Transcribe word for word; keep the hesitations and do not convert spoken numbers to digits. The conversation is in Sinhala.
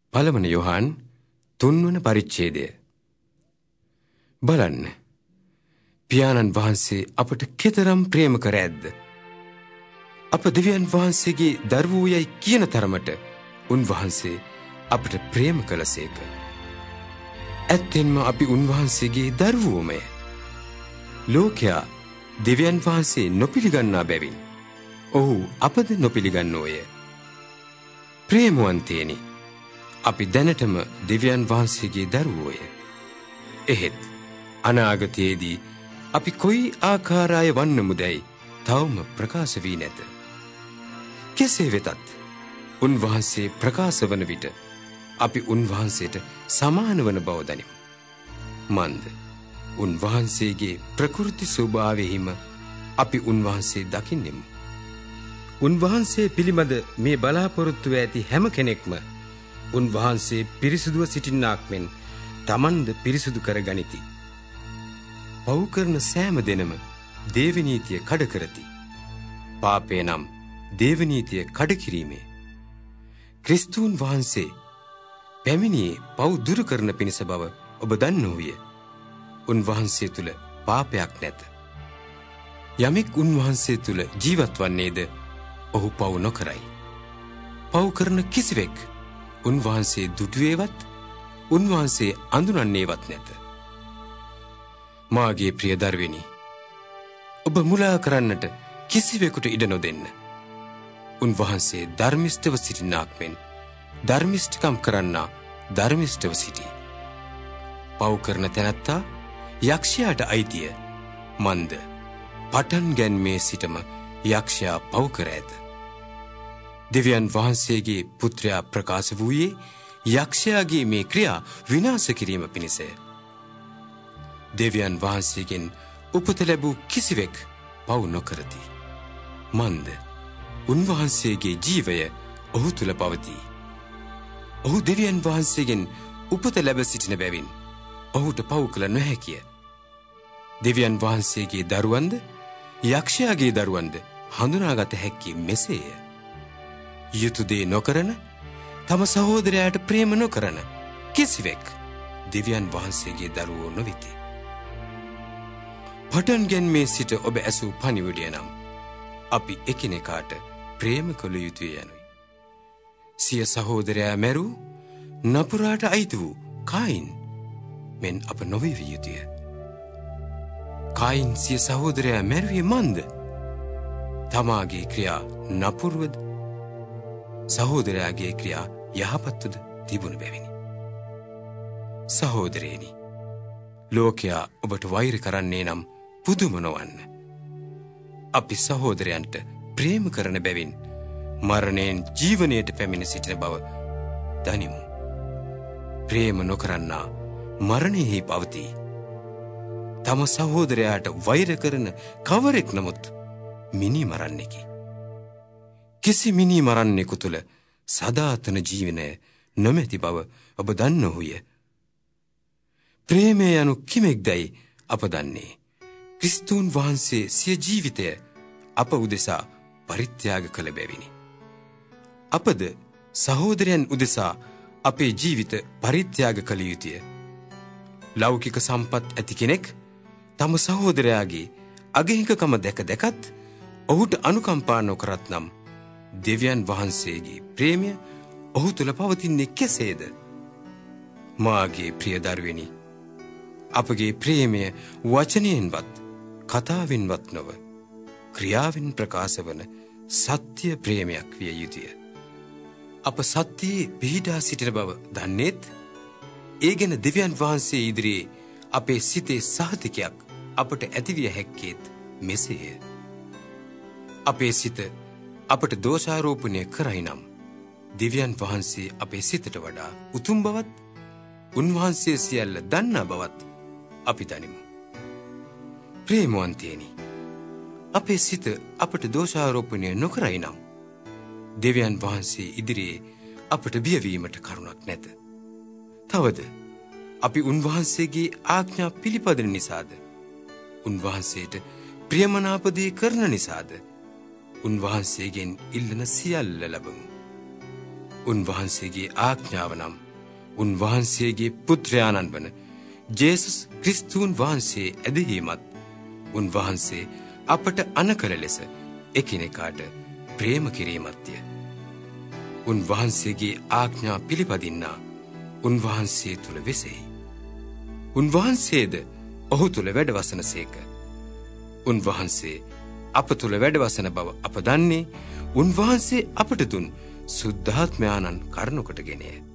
පළවන යොහන් තුන්වන පරිච්ඡේදය. බලන්න, පියාණන් වහන්සේ අපට කෙතරම් ප්‍රේම කර ඇද්ද. අප දෙවියන් වහන්සේගේ දරුවෝ යයි කියන තරමට උන්වහන්සේ අපට ප්‍රේම කළසේක. ඇත්තෙන්ම අපි උන්වහන්සේගේ දරුවෝමය. ලෝකයා දෙවියන් වහන්සේ නොපිළිගන්නා බැවින් ඔහු අපද නොපිළිගන්නෝය. ප්‍රේමවන්තේනි, අපි දැනටම දෙවියන් වහන්සේගේ දරුවෝය. එහෙත් අනාගතයේදී අපි කොයි ආකාරය වන්නමුදැයි තවම ප්‍රකාශ වී නැත. කෙසේ වෙතත් උන්වහන්සේ ප්‍රකාශ වන විට අපි උන්වහන්සේට සමාන වන බව දනිමු. මන්ද උන්වහන්සේගේ ප්‍රකෘති ස්වභාවයෙහිම අපි උන්වහන්සේ දකින්නෙමු. උන්වහන්සේ පිළිබඳ මේ බලාපොරොත්තුව ඇති හැම කෙනෙක්ම උන්වහන්සේ පිරිසුදුව සිටින්නාක් මෙන් තමන්ද පිරිසුදු කර ගනිති. පව් කරන සෑම දෙනම දේවනීතිය කඩ කරති. පාපය නම් දේවනීතිය කඩ කිරීමේ. ක්‍රිස්තුන් වහන්සේ පැමිණියේ පව් දුරු කරන පිණිස බව ඔබ දන්නෝවිය. උන්වහන්සේ තුල පාපයක් නැත. යමෙක් උන්වහන්සේ තුල ජීවත් වන්නේද ඔහු පව් නොකරයි. පව් කරන කිසිවෙක් උන්වහන්සේ දුටුවේවත් උන්වහන්සේ අඳුනන්නේවත් නැත. මාගේ ප්‍රිය දරුවෙනි, ඔබ මුලා කරන්නට කිසිවෙකුට ඉඩ නොදෙන්න. උන්වහන්සේ ධර්මිෂ්ඨව සිටින්නාක් මෙන් ධර්මිෂ්ඨකම් කරන්නා ධර්මිෂ්ඨව සිටී. පව් කරන තැනැත්තා යක්ෂයාට අයිතිය. මන්ද පටන් ගැන්මේ සිටම යක්ෂයා පව් කර ඇත. දෙවියන් වහන්සේගේ පුත්‍රයා ප්‍රකාශ වූයේ යක්ෂයාගේ මේ ක්‍රියා විනාශ කිරීම පිණිසය. දෙවියන් වහන්සේගෙන් උපත ලැබූ කිසිවෙක් පව් නොකරති. මන්ද උන්වහන්සේගේ ජීවය ඔහු තුල පවතී. ඔහු දෙවියන් වහන්සේගෙන් උපත ලැබ සිටින බැවින් ඔහුට පව් කළ නොහැකිය. දෙවියන් වහන්සේගේ දරුවන්ද යක්ෂයාගේ දරුවන්ද හඳුනාගත හැක්කේ මෙසේය. යුතු දේ නොකරන, තම සහෝදරයාට ප්‍රේම නොකරන කිසිවෙක් දෙවියන් වහන්සේගේ දරුවෝ නොවෙති. පටන් ගැන්මේ සිට ඔබ ඇසූ පණිවිඩය නම් අපි එකිනෙකාට ප්‍රේම කළ යුතුය යනුයි. සිය සහෝදරයා මැරූ නපුරාට අයිති වූ කායින් මෙන් අප නොවිය යුතුය. කායින් සිය සහෝදරයා මැරුවේ මන්ද? තමාගේ ක්‍රියා නපුරුවද සහෝදරයාගේ ක්‍රියා යහපත්වද තිබුණ බැවිනි. සහෝදරේනි, ලෝකයා ඔබට වෛර කරන්නේ නම් පුදුම නොවන්න. අපි සහෝදරයන්ට ප්‍රේම කරන බැවින් මරණයෙන් ජීවනයට පැමිණ සිටින බව දනිමු. ප්‍රේම නොකරන්නා මරණයෙහි පවතී. තම සහෝදරයාට වෛර කරන කවරෙක් නමුත් මිනි මරන්නෙකි. කිසි මිනි මරන්නෙකු තුළ සදාතන ජීවනය නොමැති බව ඔබ දන්නෝහුය. ප්‍රේමය යනු කිමෙක්දැයි අප දන්නේ ක්‍රිස්තුන් වහන්සේ සිය ජීවිතය අප උදෙසා පරිත්‍යාග කළ බැවිනි. අපද සහෝදරයන් උදෙසා අපේ ජීවිත පරිත්‍යාග කළ යුතුය. ලෞකික සම්පත් ඇති කෙනෙක් තම සහෝදරයාගේ අගහිඟකම දැක දැකත් ඔහුට අනුකම්පා නොකරත් නම් දෙවියන් වහන්සේගේ ප්‍රේමය ඔහු තුළ පවතින්නේ කෙසේද? මාගේ ප්‍රිය දරුවෙනි, අපගේ ප්‍රේමය වචනයෙන්වත් කතාවෙන්වත් නොව ක්‍රියාවෙන් ප්‍රකාශ වන සත්‍ය ප්‍රේමයක් විය යුතුය. අප සත්‍යයේ පිහිටා සිටින බව දන්නේත් ඒ ගැන දෙවියන් වහන්සේ ඉදිරියේ අපේ සිතේ සහතිකයක් අපට ඇතිවිය හැක්කේත් මෙසේය. අපේ සිත අපට දෝෂාරෝපණය කරයි නම් දෙවියන් වහන්සේ අපේ සිතට වඩා උතුම් බවත් උන්වහන්සේ සියල්ල දන්නා බවත් අපි දනිමු. ප්‍රේමවන්තේනි, අපේ සිත අපට දෝෂාරෝපණය නොකරයි නම් දෙවියන් වහන්සේ ඉදිරියේ අපට බියවීමට කරුණක් නැත. තවද අපි උන්වහන්සේගේ ආඥා පිළිපදින නිසාද, උන්වහන්සේට ප්‍රියමනාප දේ කරන නිසාද උන්වහන්සේගෙන් ඉල්ලන සියල්ල ලබමු. උන්වහන්සේගේ ආඥාව නම් උන්වහන්සේගේ පුත්‍රයාණන් වන ජේසුස් ක්‍රිස්තුන් වහන්සේ ඇදහිීමත් උන්වහන්සේ අපට අනකල ලෙස එකිනෙකාට ප්‍රේම කිරීමත්ය. උන්වහන්සේගේ ආඥා පිළිපදින්නා උන්වහන්සේ තුල වෙසෙයි. උන්වහන්සේද ඔහු තුල වැඩවසන සේක. උන්වහන්සේ අප තුල වැඩවසන බව අප දන්නේ උන්වහන්සේ අපට දුන් සුද්ධාත්මයාණන් කරුණ කොටගෙනය.